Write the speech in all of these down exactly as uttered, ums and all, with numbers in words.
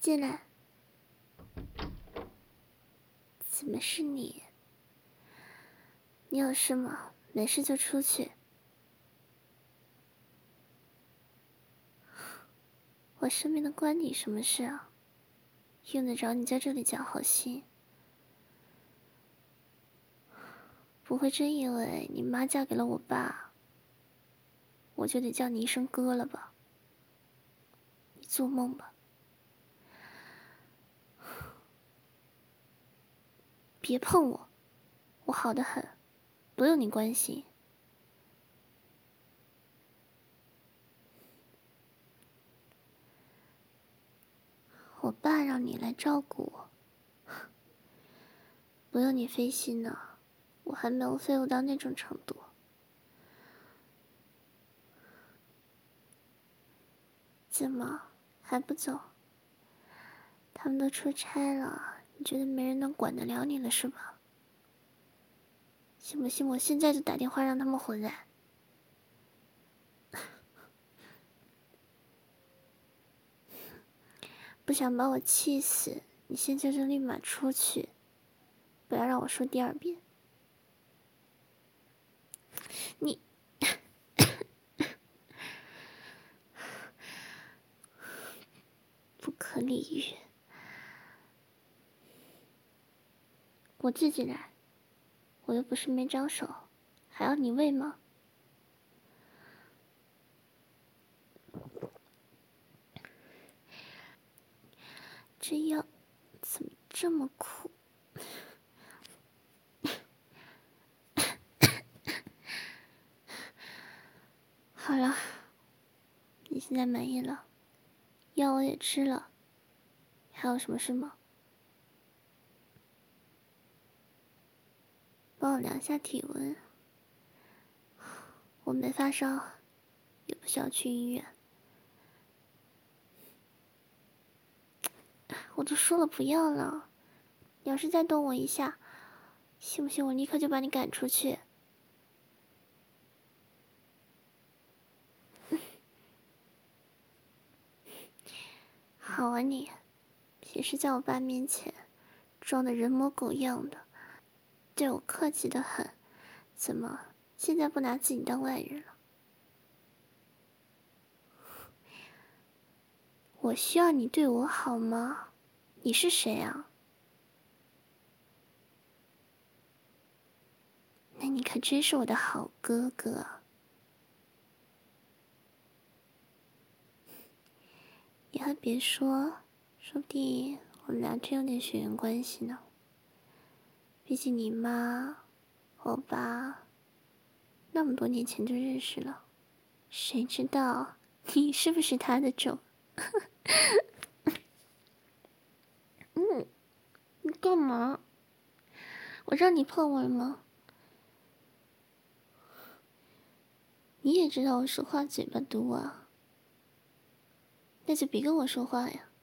进来。怎么是你？你有事吗？没事就出去。我生病的关你什么事啊？用得着你在这里讲好心？不会真以为你妈嫁给了我爸，我就得叫你一声哥了吧？你做梦吧！别碰我，我好得很，不用你关心。我爸让你来照顾我，不用你费心呢，我还没有废物到那种程度。怎么还不走？他们都出差了，你觉得没人能管得了你了是吧？信不信我现在就打电话让他们回来？不想把我气死，你现在就立马出去，不要让我说第二遍。你不可理喻，我自己来，我又不是没长手，还要你喂吗？这药怎么这么苦？好了，你现在满意了，药我也吃了，还有什么事吗？帮我量下体温，我没发烧，也不需要去医院。我都说了不要了，你要是再动我一下，信不信我立刻就把你赶出去？好啊你，平时在我爸面前装的人模狗样的，对我客气的很，怎么现在不拿自己当外人了？我需要你对我好吗？你是谁啊？那你可真是我的好哥哥。你还别说，说不定我们俩真有点血缘关系呢。毕竟你妈、我爸那么多年前就认识了，谁知道你是不是他的种？嗯，你干嘛？我让你碰我了吗？你也知道我说话嘴巴毒啊，那就别跟我说话呀。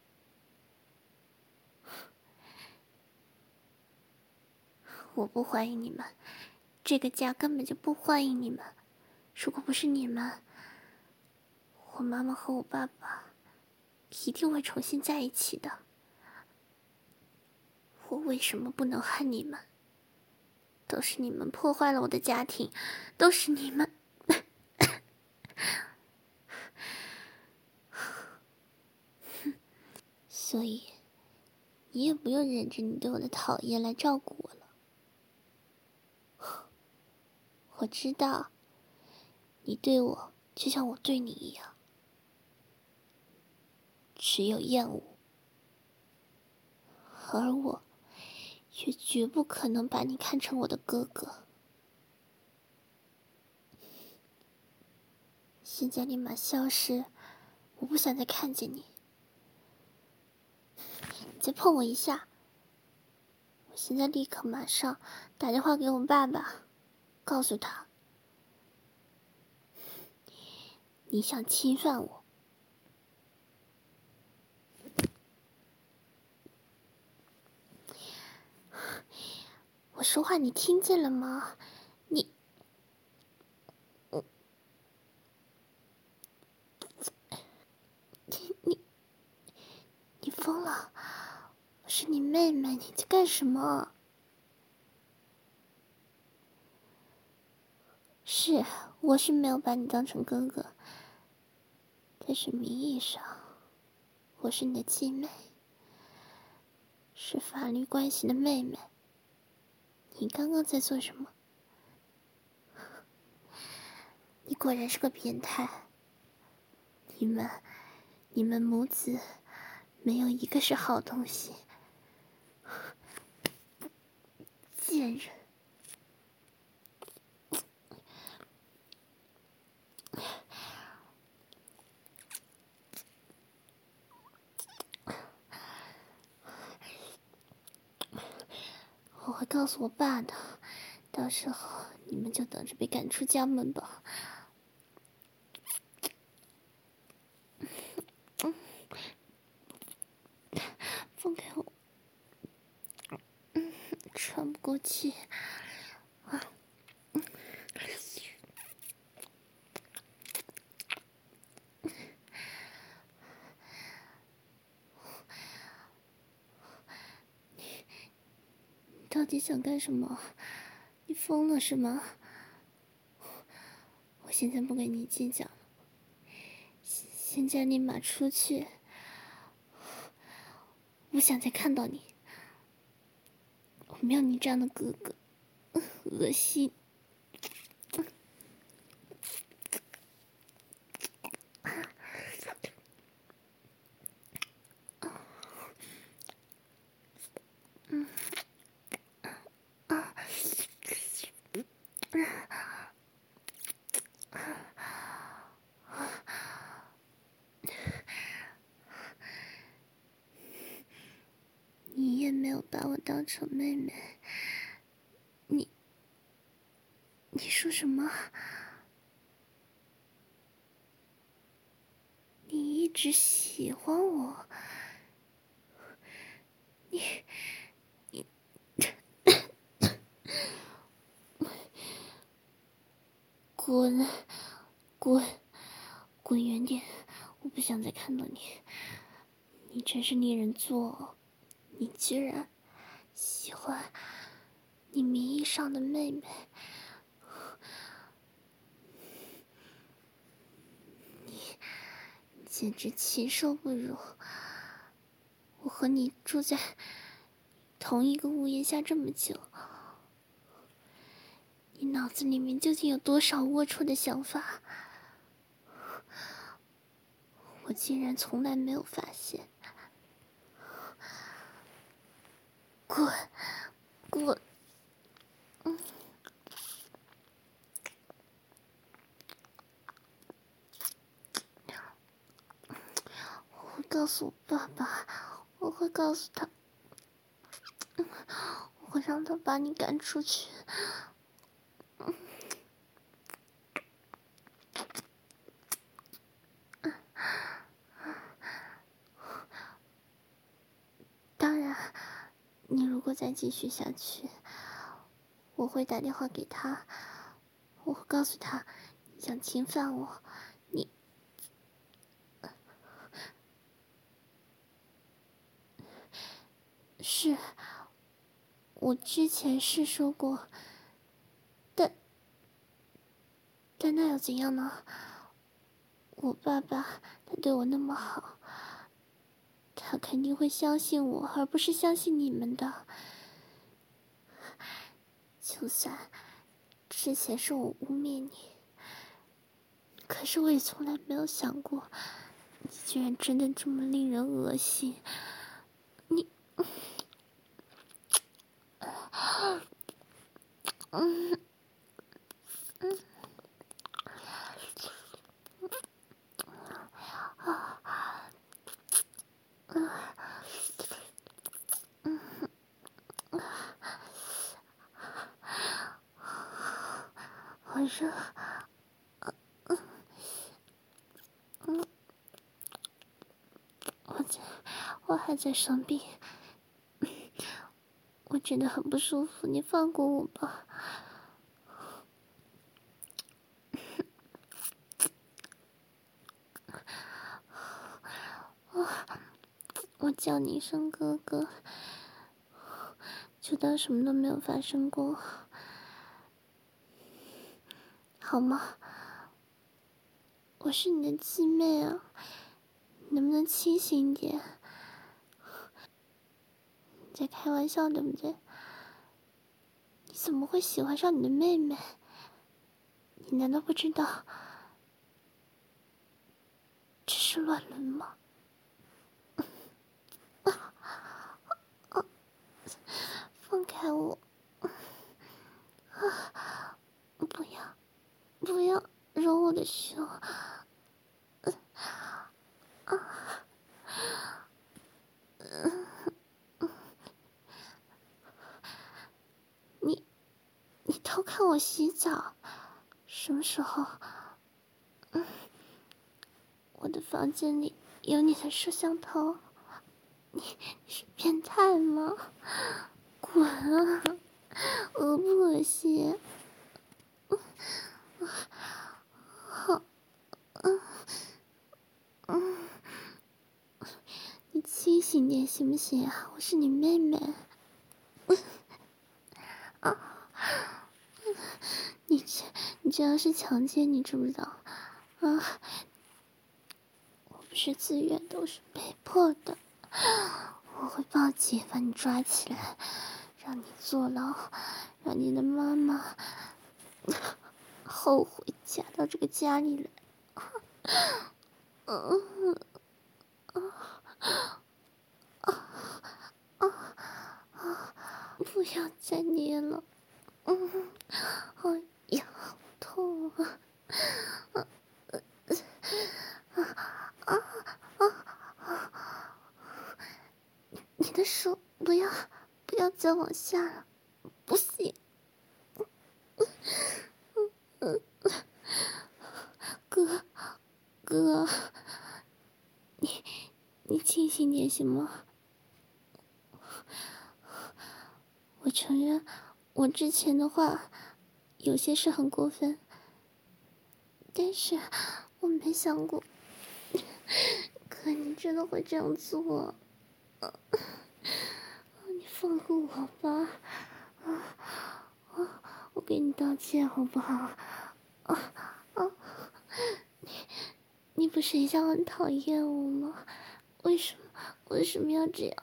我不欢迎你们，这个家根本就不欢迎你们。如果不是你们，我妈妈和我爸爸一定会重新在一起的。我为什么不能恨你们？都是你们破坏了我的家庭，都是你们。所以，你也不用忍着你对我的讨厌来照顾我了。我知道，你对我就像我对你一样，只有厌恶，而我却绝不可能把你看成我的哥哥。现在立马消失，我不想再看见你。你再碰我一下，我现在立刻马上打电话给我爸爸，告诉他你想侵犯我。我说话你听见了吗？你，你，你疯了？我是你妹妹，你在干什么？是，我是没有把你当成哥哥，但是名义上，我是你的继妹，是法律关系的妹妹。你刚刚在做什么？你果然是个变态。你们，你们母子，没有一个是好东西。贱人！我会告诉我爸的，到时候你们就等着被赶出家门吧。放开我！喘不过气。你到底想干什么？你疯了是吗？我现在不跟你计较了，现在立马出去，不想再看到你。我没有你这样的哥哥，恶心。你也没有把我当成妹妹，你，你说什么？你一直喜欢我，你，你，滚，滚，滚远点！我不想再看到你。你真是令人作呕！你居然喜欢你名义上的妹妹，你简直禽兽不如！我和你住在同一个屋檐下这么久，你脑子里面究竟有多少龌龊的想法？我竟然从来没有发现！滚，滚！嗯。我会告诉我爸爸，我会告诉他，我会让他把你赶出去。当然，你如果再继续下去，我会打电话给他，我会告诉他你想侵犯我，你。是，我之前是说过，但但那又怎样呢？我爸爸他对我那么好，他肯定会相信我，而不是相信你们的。就算之前是我污蔑你，可是我也从来没有想过，你居然真的这么令人恶心。你，嗯嗯啊啊嗯啊，好热。嗯，我在，我还在生病，我真的很不舒服，你放过我吧。 我叫你一声哥哥，就当什么都没有发生过，好吗？我是你的七妹啊，能不能清醒一点？你在开玩笑对不对？你怎么会喜欢上你的妹妹？你难道不知道这是乱伦吗？放开我！不要，不要揉我的胸！你，你偷看我洗澡？什么时候？我的房间里有你的摄像头，你你是变态吗？滚啊！恶不恶心？好，你清醒点行不行啊？我是你妹妹。你这你这样是强奸，你知不知道？啊！我不是自愿的，我是被迫的。我会报警，把你抓起来，让你坐牢，让你的妈妈后悔嫁到这个家里来。不要再捏了，嗯，好痒，好痛啊！你的手不要不要再往下了，不行，哥哥，你你清醒点行吗？我承认，我之前的话有些是很过分，但是我没想过，哥你真的会这样做。你放过我吧，啊，我给你道歉好不好？啊啊，你你不是一向很讨厌我吗？为什么为什么要这样？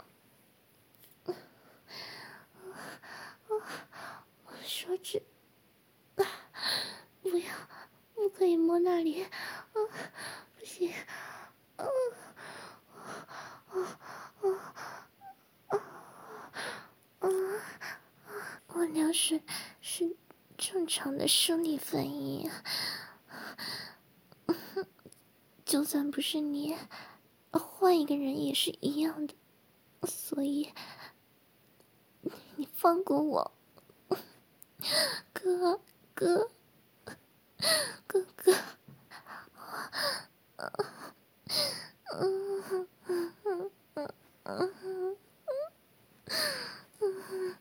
我的手指，啊，不要，不可以摸那里，啊，不行，啊啊啊啊！我流水是正常的生理反应，就算不是你，换一个人也是一样的，所以你放过我，哥哥哥哥，嗯嗯嗯嗯嗯。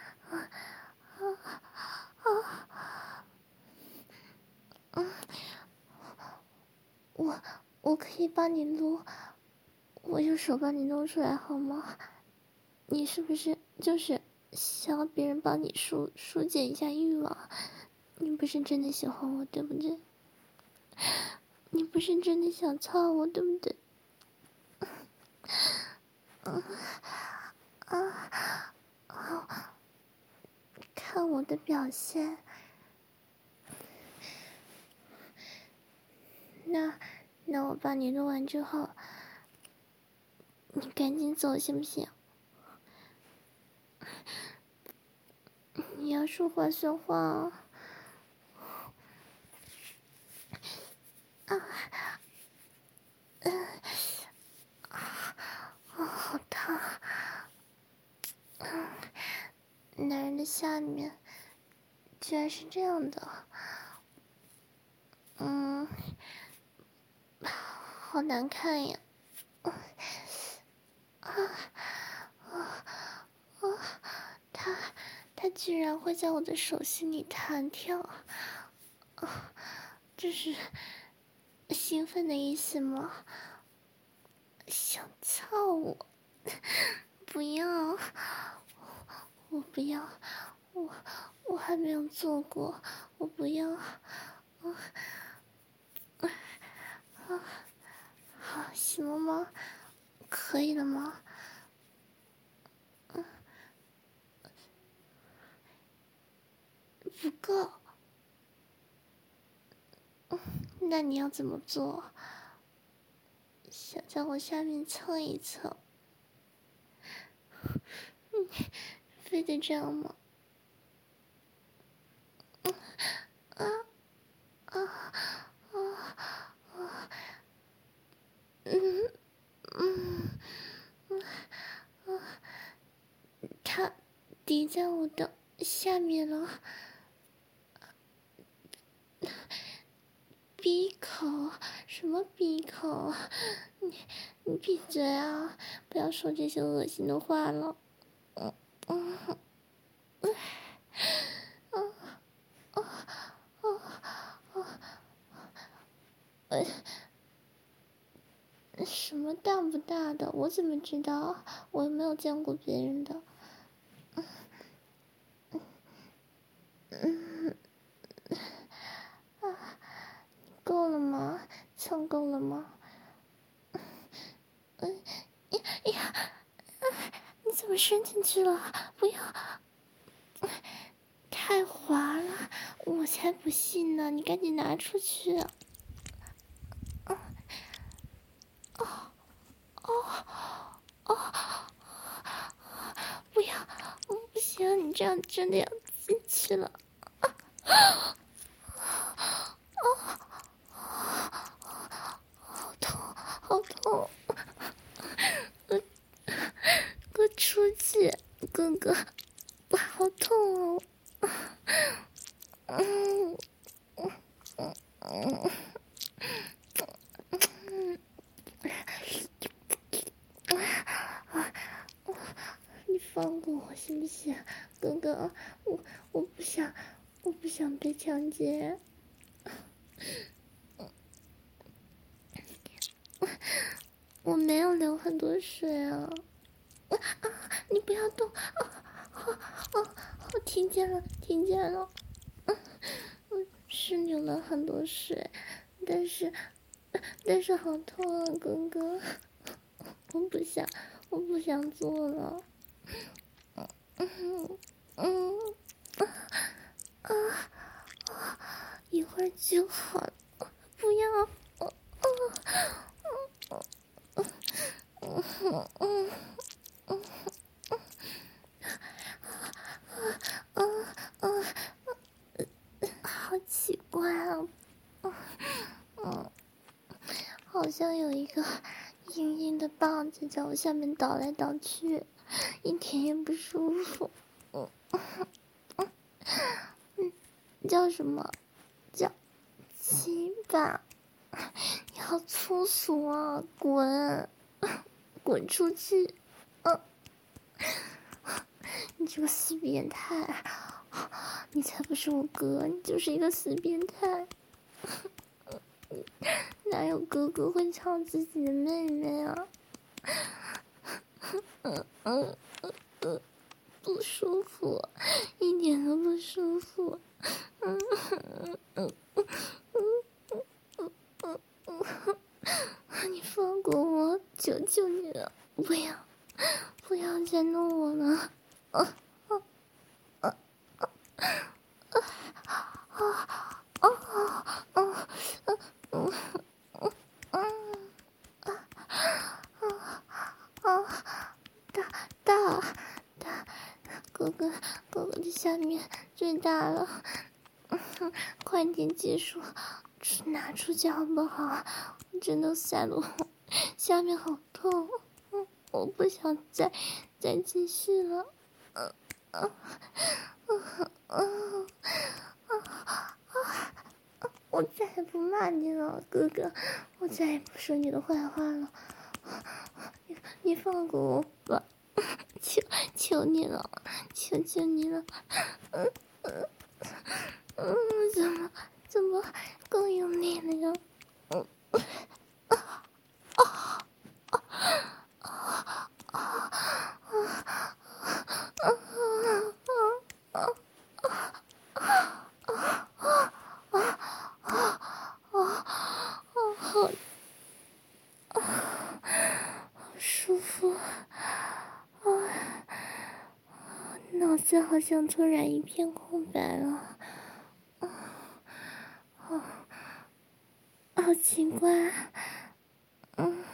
我我可以帮你撸，我用手帮你弄出来好吗？你是不是就是想要别人帮你疏疏解一下欲望？你不是真的喜欢我对不对？你不是真的想操我对不对？嗯啊啊！看我的表现，那那我帮你录完之后，你赶紧走行不行？你要说话算话啊！啊，嗯，啊，好烫！嗯，男人的下面居然是这样的，嗯，好难看呀！啊啊啊！他他居然会在我的手心里弹跳，啊，这是兴奋的意思吗？想操我？ 不要，我不要，我我还没有做过，我不要，我啊，好，行了吗？可以了吗？嗯，不够。嗯，那你要怎么做？想在我下面蹭一蹭？嗯，非得这样吗？嗯啊啊啊啊！嗯嗯嗯啊！它滴在我的下面了。闭口？什么闭口？你你闭嘴啊！不要说这些恶心的话了。嗯嗯嗯嗯嗯嗯嗯，什么大不大的？我怎么知道？我又没有见过别人的。嗯啊，够了吗？蹭够了吗？嗯呀呀！你怎么伸进去了？不要！太滑了，我才不信呢！你赶紧拿出去。啊哦哦哦！不要！不行，你这样真的要进去了。好痛，好痛！哥出去，哥哥，我好痛哦！嗯嗯嗯嗯嗯，你放过我行不行，哥哥？我我不想，我不想被强奸。我没有流很多水啊！啊啊！你不要动！啊啊啊！我听见了，听见了。嗯，我是流了很多水，但是但是好痛啊，哥哥！我不想，我不想做了。嗯嗯啊啊！一会儿就好了，不要！嗯嗯嗯嗯嗯嗯嗯，好奇怪啊！嗯嗯，好像有一个硬硬的棒子在我下面倒来倒去，一点也不舒服。嗯嗯嗯，叫什么？叫鸡巴？你好粗俗啊！滚，滚出去！嗯，你这个死变态！你才不是我哥，你就是一个死变态！哪有哥哥会操自己的妹妹啊？嗯嗯嗯，不舒服，一点都不舒服。嗯嗯嗯嗯嗯嗯嗯，你放过我，求求你了，不要，不要再弄我了！啊啊啊啊啊啊啊！嗯嗯嗯啊啊！大大大，哥哥哥哥的下面最大了，快点结束，拿出去好不好？真的塞了，下面好痛，我不想再再继续了。嗯嗯嗯嗯嗯，我再也不骂你了，哥哥，我再也不说你的坏话了。你你放过我吧，求求你了，求求你了。嗯嗯嗯，怎么怎么更用力了呀？嗯啊啊啊啊！ 子好像突然一片空白了，啊，好，好奇怪，嗯，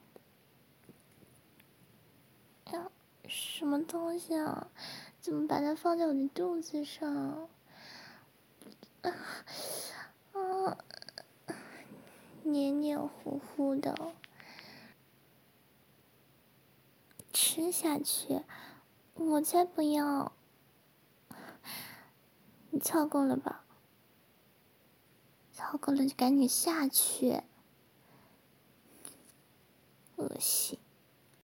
呀，什么东西啊？怎么把它放在我的肚子上？啊，啊，黏黏糊糊的，吃下去？我才不要！你操够了吧？操够了就赶紧下去，恶心。